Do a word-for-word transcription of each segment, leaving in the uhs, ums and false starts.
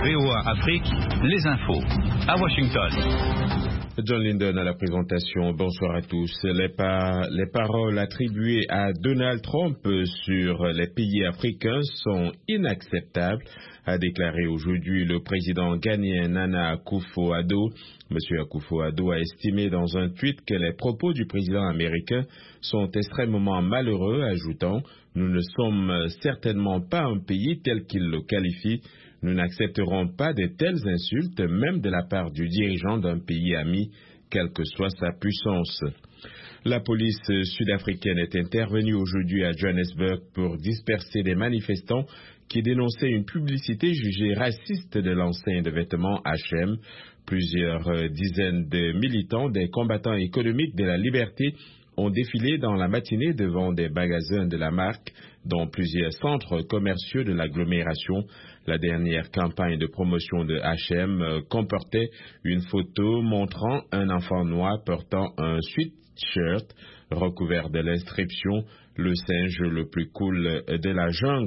V O A Afrique, les infos. À Washington. John Linden à la présentation. Bonsoir à tous. Les, par... les paroles attribuées à Donald Trump sur les pays africains sont inacceptables, a déclaré aujourd'hui le président ghanéen Nana Akufo-Addo. Monsieur Akufo-Addo a estimé dans un tweet que les propos du président américain sont extrêmement malheureux, ajoutant « Nous ne sommes certainement pas un pays tel qu'il le qualifie. Nous n'accepterons pas de telles insultes, même de la part du dirigeant d'un pays ami, quelle que soit sa puissance. » La police sud-africaine est intervenue aujourd'hui à Johannesburg pour disperser des manifestants qui dénonçaient une publicité jugée raciste de l'enseigne de vêtements H et M. Plusieurs dizaines de militants des combattants économiques de la liberté ont défilé dans la matinée devant des magasins de la marque, dont plusieurs centres commerciaux de l'agglomération. La dernière campagne de promotion de H et M comportait une photo montrant un enfant noir portant un sweatshirt recouvert de l'inscription « Le singe le plus cool de la jungle ».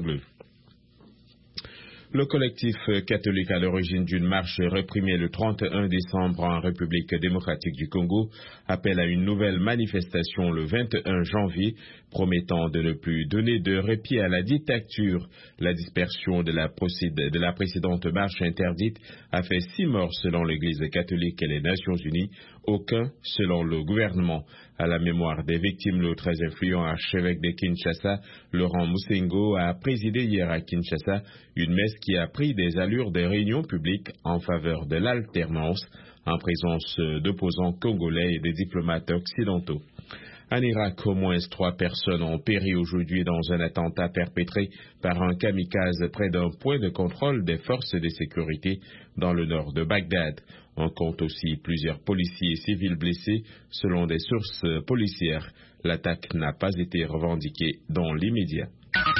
Le collectif catholique à l'origine d'une marche réprimée le trente et un décembre en République démocratique du Congo appelle à une nouvelle manifestation le vingt et un janvier, promettant de ne plus donner de répit à la dictature. La dispersion de la, procéd- de la précédente marche interdite a fait six morts selon l'Église catholique et les Nations Unies, aucun selon le gouvernement. À la mémoire des victimes, le très influent archevêque de Kinshasa, Laurent Musengo, a présidé hier à Kinshasa une messe qui a pris des allures de réunion publique en faveur de l'alternance en présence d'opposants congolais et des diplomates occidentaux. En Irak, au moins trois personnes ont péri aujourd'hui dans un attentat perpétré par un kamikaze près d'un point de contrôle des forces de sécurité dans le nord de Bagdad. On compte aussi plusieurs policiers et civils blessés selon des sources policières. L'attaque n'a pas été revendiquée dans l'immédiat.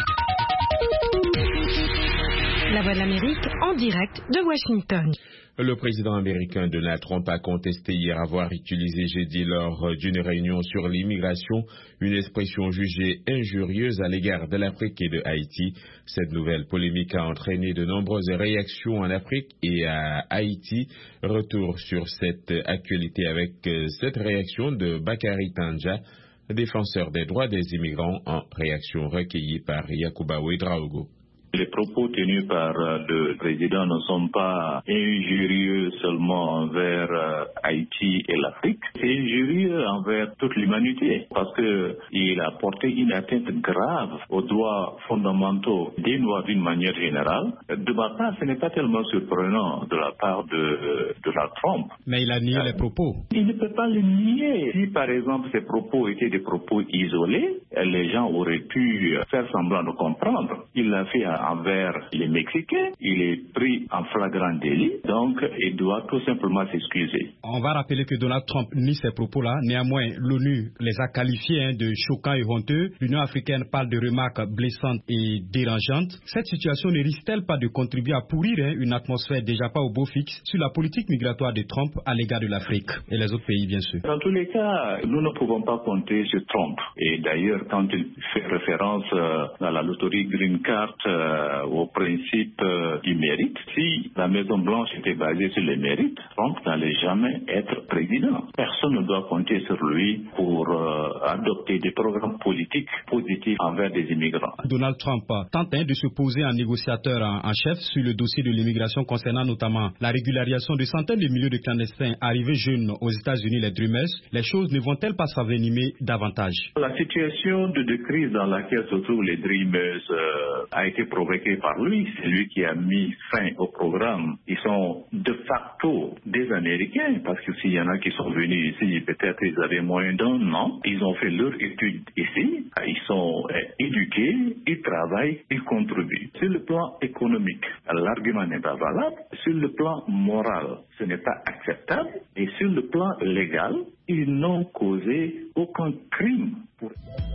La Voix de l'Amérique en direct de Washington. Le président américain Donald Trump a contesté hier avoir utilisé jeudi lors d'une réunion sur l'immigration une expression jugée injurieuse à l'égard de l'Afrique et de Haïti. Cette nouvelle polémique a entraîné de nombreuses réactions en Afrique et à Haïti. Retour sur cette actualité avec cette réaction de Bakary Tandja, défenseur des droits des immigrants, en réaction recueillie par Yacouba Ouedraogo. Les propos tenus par le président ne sont pas injurieux seulement envers Haïti et l'Afrique, c'est injurieux envers toute l'humanité parce qu'il a porté une atteinte grave aux droits fondamentaux des Noirs d'une manière générale. De ma part, ce n'est pas tellement surprenant de la part de Donald Trump. Mais il a nié euh, les propos. Il ne peut pas les nier. Si par exemple ces propos étaient des propos isolés, les gens auraient pu faire semblant de comprendre. Il l'a fait à envers les Mexicains, il est pris en flagrant délit, donc il doit tout simplement s'excuser. On va rappeler que Donald Trump nie ces propos-là. Néanmoins, l'ONU les a qualifiés hein, de choquants et honteux. L'Union africaine parle de remarques blessantes et dérangeantes. Cette situation ne risque-t-elle pas de contribuer à pourrir hein, une atmosphère déjà pas au beau fixe sur la politique migratoire de Trump à l'égard de l'Afrique et les autres pays, bien sûr? Dans tous les cas, nous ne pouvons pas compter sur Trump. Et d'ailleurs, quand il fait référence euh, à la loterie Green Card, euh, au principe euh, du mérite. Si la Maison-Blanche était basée sur les mérites, Trump n'allait jamais être président. Personne ne doit compter sur lui pour euh, adopter des programmes politiques positifs envers des immigrants. Donald Trump tente hein, de se poser en négociateur en, en chef sur le dossier de l'immigration concernant notamment la régularisation de centaines de milliers de clandestins arrivés jeunes aux États-Unis, les Dreamers. Les choses ne vont-elles pas s'envenimer davantage? La situation de, de crise dans laquelle se trouvent les Dreamers euh, a été provoquée par lui. C'est lui qui a mis fin au programme. Ils sont de facto des Américains, parce que s'il y en a qui sont venus ici, peut-être ils avaient moins d'un an. Ils ont fait leur étude ici. Ils sont euh, éduqués, ils travaillent, ils contribuent. Sur le plan économique, l'argument n'est pas valable. Sur le plan moral, ce n'est pas acceptable. Et sur le plan légal, ils n'ont causé aucun crime. Pour...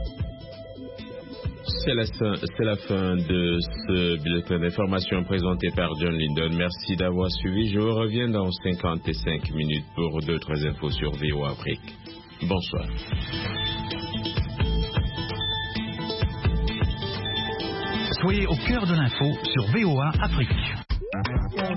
C'est la, c'est la fin de ce bulletin d'information présenté par John Linden. Merci d'avoir suivi. Je vous reviens dans cinquante-cinq minutes pour d'autres infos sur V O A Afrique. Bonsoir. Soyez au cœur de l'info sur V O A Afrique.